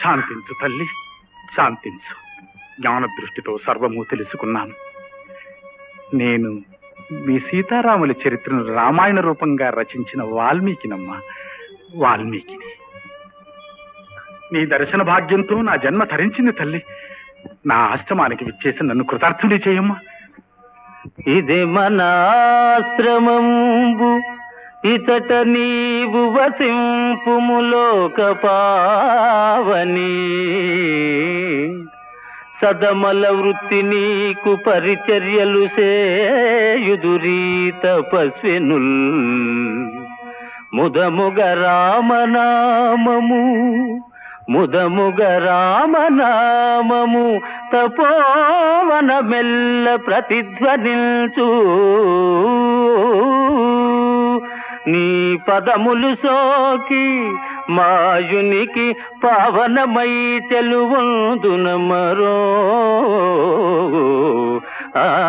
శాంతించు తల్లి, శాంతించు. జ్ఞాన దృష్టితో సర్వము తెలుసుకున్నాను. నేను మీ సీతారాముల చరిత్రను రామాయణ రూపంగా రచించిన వాల్మీకినమ్మా, వాల్మీకిని. నీ దర్శన భాగ్యంతో నా జన్మ తరించింది తల్లి. నా ఆశ్రమానికి విచ్చేసి నన్ను కృతార్థుని చేయమ్మా. ఇది మనాశ్రమంబు, ఇతట నీవు వసింపుములోక పావని. సదమల వృత్తి నీకు పరిచర్యలు సేయుదురీ తపస్వినుల్. ముదముగ రామనామము, ముదముగ రామనామము తపోవన మెల్ల ప్రతిధ్వనిల్చు. నీ పదములు సోకి మాయునికి పావనమై చెలువందున మరో.